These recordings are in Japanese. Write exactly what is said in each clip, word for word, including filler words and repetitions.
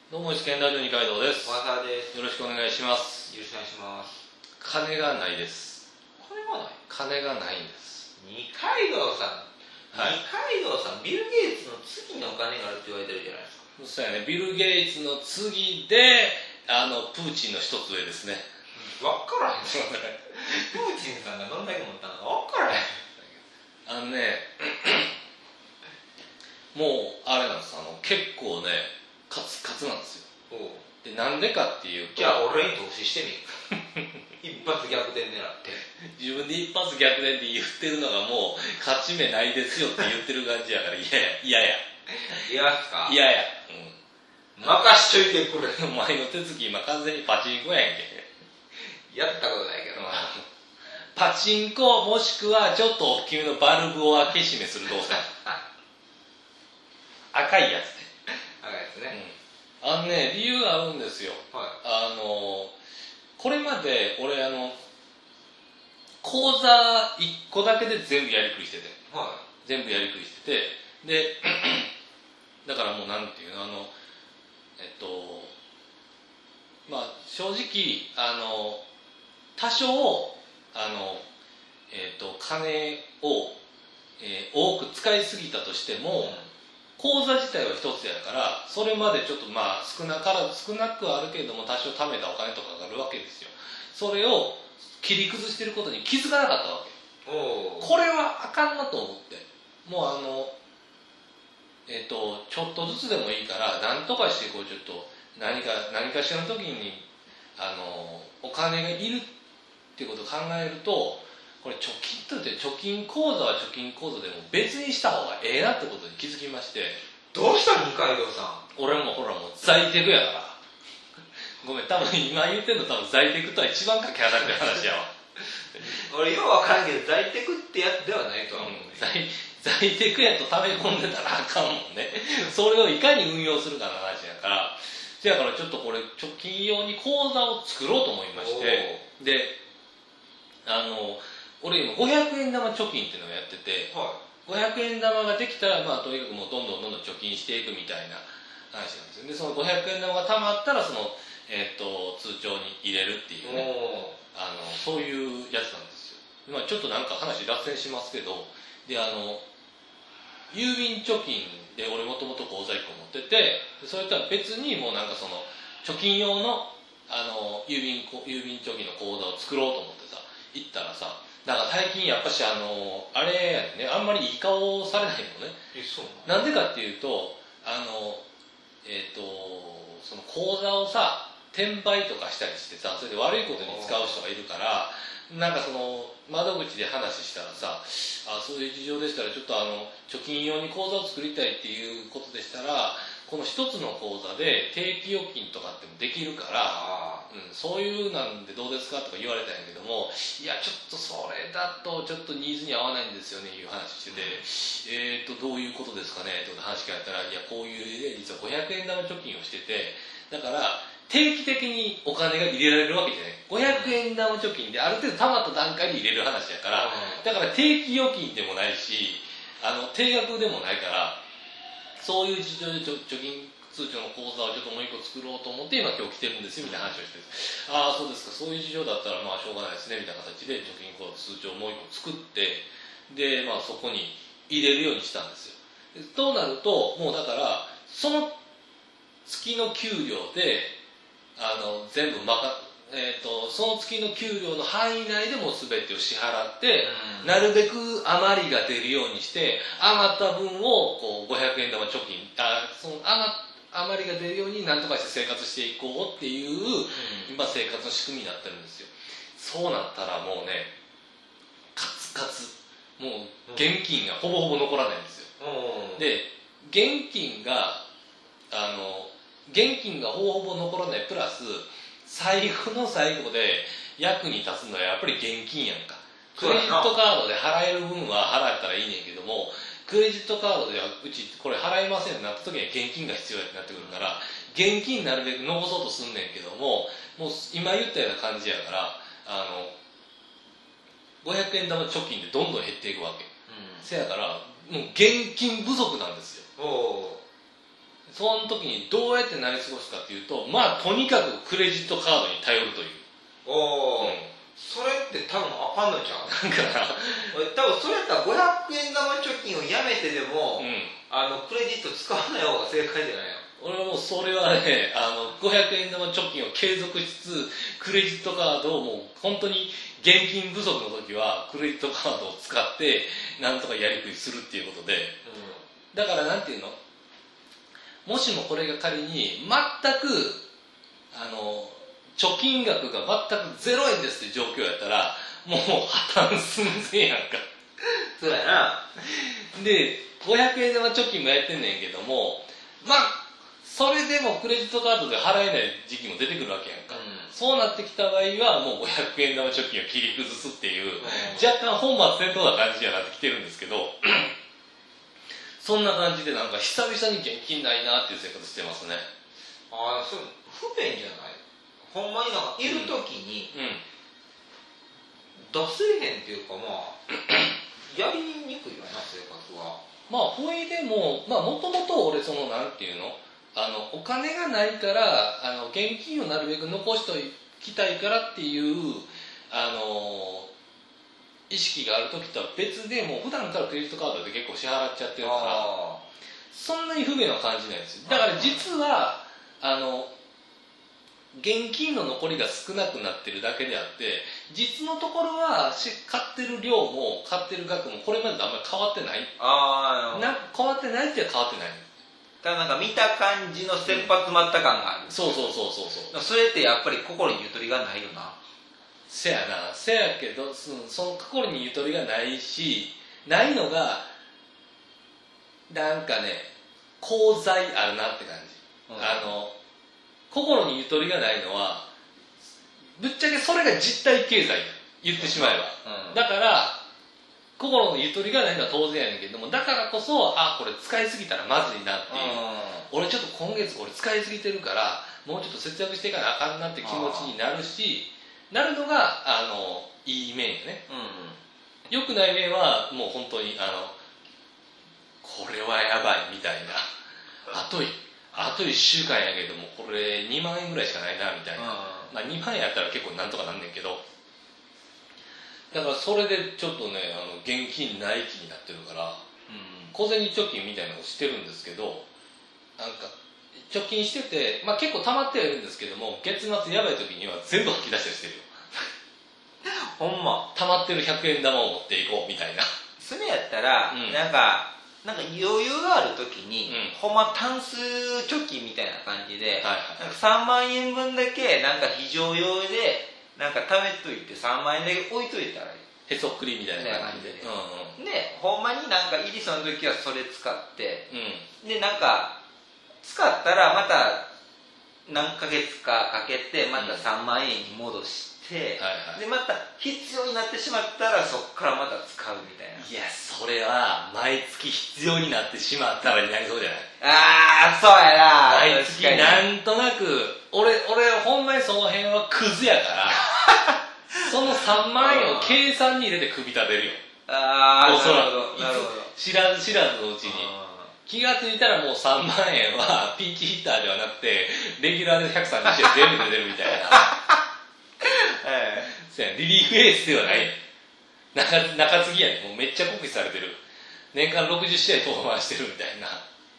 どうも、一見ラジオ二階堂です。 和田です。 よろしくお願いします。 よろしくお願いします。 金がないです。 金がない金がないんです。 二階堂さん、 はい、 二階堂さん、ビル・ゲイツの次にお金があるって言われてるじゃないですか。 そうやね、ビル・ゲイツの次で、あの、プーチンの一つ上ですね。 わからへん。プーチンさんがどんだけ持ったのかわからへん。 あのね、もう、あれなんです。あの、結構ね、カツカツなんですよ。で、なんでかっていうと、 じゃあ俺に投資してみる。一発逆転狙って。 自分で一発逆転って言ってるのがもう、勝ち目ないですよって言ってる感じやから、嫌や、嫌や。 嫌やすか嫌や。 うん。任しといてくれ。 お前の手つき今完全にパチンコやんけ。 やったことないけどな。 パチンコもしくはちょっと大きめのバルブを開け閉めする動作。赤いやつね。 赤いやつね。 うん、あのね、理由があるんですよ。 はい、 あのこれまで俺あの口座いっこだけで全部やりくりしてて、 はい、 全部やりくりしてて、でだからもうなんていうの、あのえっとまあ正直あの多少あのえっと金を、えー、多く使いすぎたとしても、うん、口座自体は一つやから、それまでちょっとまあ少なから少なくはあるけれども多少貯めたお金とかがあるわけですよ。それを切り崩してることに気づかなかったわけ。 おこれはあかんなと思って、もうあのえっ、ー、とちょっとずつでもいいから何とかしてこうちょっと何か何かしらの時にあのお金がいるっていうことを考えると、これ貯金とって貯金口座は貯金口座でも別にした方がええなってことに気づきまして。 どうした二階堂さん。 俺もほらもう在宅やからごめん、多分今言ってんの多分在宅とは一番かけ離れてる話やわ。 俺ようわからんけど在宅ってやつではないとは思う、ね、 うん、在, 在宅やと溜め込んでたらあかんもんね。それをいかに運用するかの話やから、せやからちょっとこれ貯金用に口座を作ろうと思いまして、であの俺今ごひゃくえん玉貯金っていうのをやってて、はい、ごひゃくえん玉ができたら、まあ、とにかくもうどんどんどんどん貯金していくみたいな話なんですよ。でそのごひゃくえん玉が貯まったらその、えー、と通帳に入れるっていうね、あのそういうやつなんですよ。まあ、ちょっとなんか話脱線しますけど、であの郵便貯金で俺もともと口座いっこ持ってて、それとは別にもうなんかその貯金用の、あの郵便郵便貯金の口座を作ろうと思ってさ行ったらさ、なんか最近やっぱしあのあれやね、あんまりいい顔されないのね。 え、そうなんでかっていうと、あのえっ、ー、とその口座をさ転売とかしたりしてさ、それで悪いことに使う人がいるから、なんかその窓口で話したらさ、あそういう事情でしたらちょっとあの貯金用に口座を作りたいっていうことでしたら、この一つの口座で定期預金とかってもできるから、うん、そういうなんでどうですかとか言われたんやけども、いやちょっとそれだとちょっとニーズに合わないんですよねいう話してて、えーとどういうことですかねって話があったら、いやこういう実はごひゃくえん玉貯金をしてて、だから定期的にお金が入れられるわけじゃない。ごひゃくえん玉貯金である程度たまった段階で入れる話やから、だから定期預金でもないし、あの定額でもないから、そういう事情で貯金通帳の口座をちょっともう一個作ろうと思って今今日来てるんですよみたいな話をして、ああそうですか、そういう事情だったらまあしょうがないですねみたいな形で貯金口座通帳をもう一個作って、でまあそこに入れるようにしたんですよ。となるともうだからその月の給料であの全部まかえー、とその月の給料の範囲内でも全てを支払って、うん、なるべく余りが出るようにして余った分をこうごひゃくえん玉貯金、あその余りが出るように何とかして生活していこうっていう、うん、今生活の仕組みになってるんですよ。そうなったらもうねカツカツ、もう現金がほぼほぼ残らないんですよ、うん、で現金があの現金がほぼほぼ残らないプラス最後の最後で役に立つのはやっぱり現金やんか。クレジットカードで払える分は払ったらいいねんけども、クレジットカードではうちこれ払えませんってなった時には現金が必要やってなってくるから、現金なるべく残そうとすんねんけども、もう今言ったような感じやから、あのごひゃくえん玉貯金でどんどん減っていくわけ、うん、せやからもう現金不足なんですよ。 おその時にどうやってなり過ごすかっていうと、まあとにかくクレジットカードに頼るという。 おお、 うん、 それって多分あかんのちゃう？ だから多分それやったらごひゃくえん玉貯金をやめてでも、 うん、 あのクレジット使わない方が正解じゃないの？ 俺はもうそれはね、あのごひゃくえん玉貯金を継続しつつクレジットカードをもう本当に現金不足の時はクレジットカードを使ってなんとかやりくりするっていうことで、うん、だからなんていうの、もしもこれが仮に全くあの貯金額が全くゼロえんですって状況やったらもう破綻寸前やんか。 そうやな。 でごひゃくえん玉貯金もやってんねんけども、まあそれでもクレジットカードで払えない時期も出てくるわけやんか、うん、そうなってきた場合はもうごひゃくえん玉貯金を切り崩すっていう、うん、若干本末転倒な感じにはなってきてるんですけどそんな感じでなんか久々に現金ないなっていう生活してますね。 ああ、それ不便じゃない？ほんまになんかいる時に、うんうん、出せへんっていうか、まあやりにくいよな生活は。 まあほいでもまあもともと俺そのなんていうの、あのお金がないからあの現金をなるべく残しておきたいからっていうあの意識がある時とは別で、もう普段からクレジットカードで結構支払っちゃってるからそんなに不便は感じないですよ。だから実はあの現金の残りが少なくなってるだけであって実のところは買ってる量も買ってる額もこれまでとあんまり変わってない。 あな変わってないっては変わってない。 ただなんか見た感じの切羽詰まった感がある、 うん、そうそうそうそうそう。 それってやっぱり心にゆとりがないよな。 せやな、せやけどその心にゆとりがないし、ないのがなんかね功罪あるなって感じ、うん、あの心にゆとりがないのはぶっちゃけそれが実体経済言ってしまえば、うん、だから心のゆとりがないのは当然やねんけども、だからこそあこれ使いすぎたらまずいなっていう、うん、俺ちょっと今月これ使いすぎてるからもうちょっと節約していかなあかんなって気持ちになるし、なるのがあのいい面よね、うん、良くない面はもう本当にあのこれはやばいみたいな、あとあといっしゅうかんやけどもこれにまんえんぐらいしかないなみたいな、まあ、にまんえんやったら結構なんとかなんねんけど、だからそれでちょっとねあの現金ない気になってるから、うん、小銭貯金みたいなのをしてるんですけど、なんか貯金してて、まあ、結構溜まってはいるんですけども月末やばい時には全部吐き出したりしてるよほんま溜まってるひゃくえん玉を持っていこうみたいな。 それやったら、うん、なんかなんか余裕がある時に、うん、ほんまタンス貯金みたいな感じで、はいはい、なんかさんまんえんぶんだけなんか非常用でなんか貯めといてさんまんえんだけ置いといたらいいへそっくりみたいな感じで、 うんうん、でほんまになんかいりそうな時はそれ使って、うん、でなんか使ったらまた何ヶ月かかけてまたさんまんえんに戻して、うんはいはい、でまた必要になってしまったらそこからまた使うみたいな。 いやそれは毎月必要になってしまったらになりそうじゃない？ ああそうやな。 毎月なんとなく俺俺ほんまにその辺はクズやからそのさんまんえんを計算に入れて組み立てるよ。 ああおそらくなるほど知らず知らずのうちに気がついたらもうさんまんえんはピンチヒッターではなくてレギュラーでひゃくさんじゅうえん全部出てるみたいなええ、リリーフエースではない。中, 中継ぎやねもうめっちゃ酷使されてる。年間ろくじゅっしあい登板してるみたいな。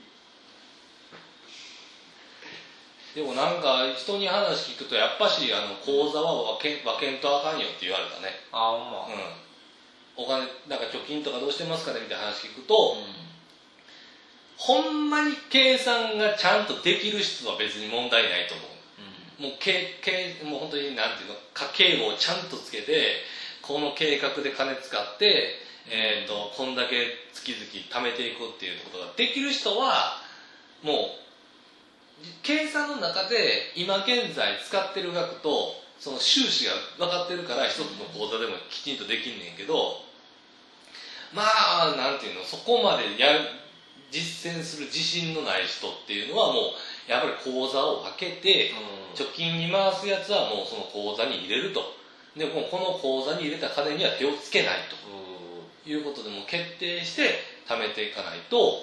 でもなんか人に話聞くとやっぱしあの口座は分け分けんとあかんよって言われたね。 あほんま、 うん、お金なんか貯金とかどうしてますかねみたいな話聞くと、うん、ほんまに計算がちゃんとできる人は別に問題ないと思う、うん、もうけけもう本当になんていうの家計簿をちゃんとつけてこの計画で金使って、えー、とこんだけ月々貯めていくっていうことができる人はもう計算の中で今現在使ってる額とその収支が分かってるから一つの口座でもきちんとできんねんけど、まあなんていうのそこまでやる実践する自信のない人っていうのはもうやっぱり口座を分けて、うん、貯金に回すやつはもうその口座に入れると。でもこの口座に入れた金には手をつけないということでも決定して貯めていかないと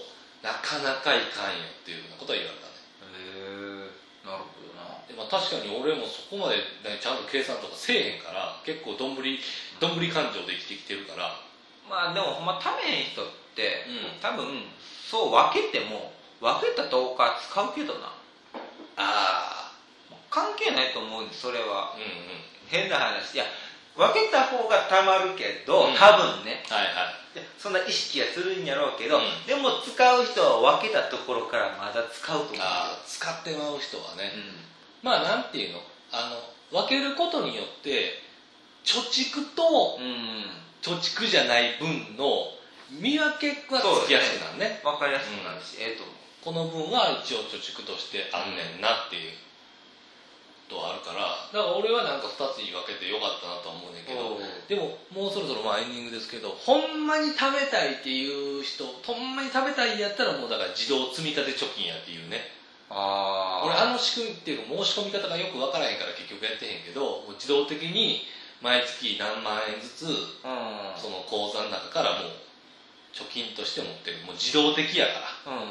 なかなかいかんよっていうようなことは言われたね。 へえ、なるほどな。 で、まあ、確かに俺もそこまで、ね、ちゃんと計算とかせえへんから結構どんぶりどんぶり感情で生きてきてるから。 まあでもほんまためへん人って、 うん、 多分そう分けても分けたとおか使うけどな。 ああ、 関係ないと思うんです、それは。 うんうん、 変な話。いや、分けた方がたまるけど、 うん、 多分ね、 はいはい、 そんな意識はするんやろうけど、 うん、 でも使う人は分けたところからまだ使うと思う。 ああ、使ってまう人はね、 うん、 まあなんていうの、あの分けることによって貯蓄と貯蓄じゃない分の見分けがつきやすくなるね。 分かりやすくなるし、うん、ええと思う。 この分は一応貯蓄としてあんねんなっていうことはあるから、だから俺はなんかふたつに分けてよかったなとは思うねんけど、でももうそろそろまあエンディングですけど、ほんまに食べたいっていう人、ほんまに食べたいやったらもうだから自動積み立て貯金やっていうね。 あ俺あの仕組みっていうか申し込み方がよく分からへんから結局やってへんけど、もう自動的に毎月何万円ずつ、うん、その口座の中からもう貯金として持ってる、もう自動的やから、うん、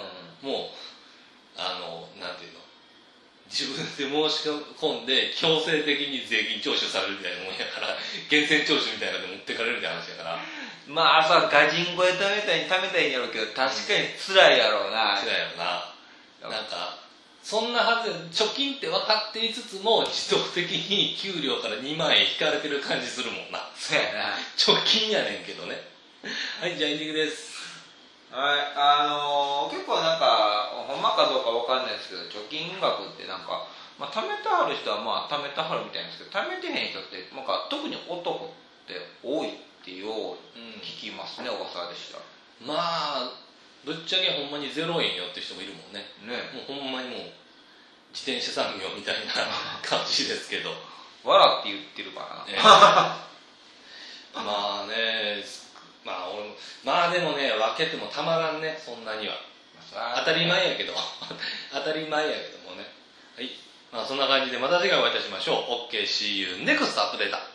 もうあのなんていうの、自分で申し込んで強制的に税金徴収されるみたいなもんやから、源泉徴収みたいなので持ってかれるみたいな話やから。 まあ朝ガジンコで貯めたいに貯めたいんやろうけど、確かに辛いやろうな。 辛いやろな。なんかそんなはず、貯金って分かっていつつも自動的に給料からにまん円引かれてる感じするもんな。 そうやな。 貯金やねんけどね。はい、じゃあエンディングです。 はい、あのー、結構なんかほんまかどうか分かんないですけど、貯金額ってなんか、まあ、貯めてはる人はまあ貯めてはるみたいですけど、貯めてへん人ってなんか特に男って多いってよう聞きますね、小笠原でした。 まあぶっちゃけほんまにゼロえんよって人もいるもんね。 ね、 もうほんまにもう自転車産業みたいな感じですけど。 笑って言ってるからな。ね、 まあね、まあ俺もまあでもね、分けてもたまらんね、そんなには。当たり前やけど当たり前やけどもね。はい、まあそんな感じでまた次回お会いいたしましょう。 オーケーシーユーネクストアップデート。